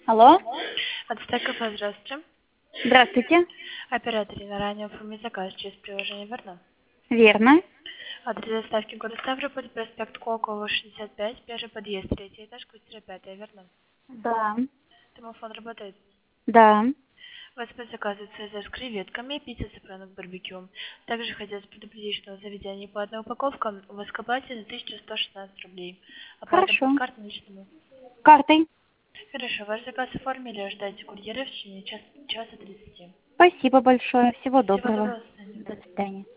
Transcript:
Алло, Отстойка, здравствуйте. здравствуйте. Оператор, на ранее оформить заказ через приложение «Верно». Верно. Адрес доставки города Ставрополь, проспект Колокова, 65, первый подъезд, третий этаж, квартира 5, верно? Да. Домофон работает. Да. У вас по заказу цезарь с креветками, пицца цыпленок барбекю. Также хотелось предупредить, что в заведении по одной упаковке у вас к оплате на 1116 рублей. Оплата Хорошо. под карту наличными. Картой. Хорошо, ваш заказ оформили, ждайте курьера в течение часа 30. Спасибо большое. Всего Всего доброго. доброго, до свидания. До свидания.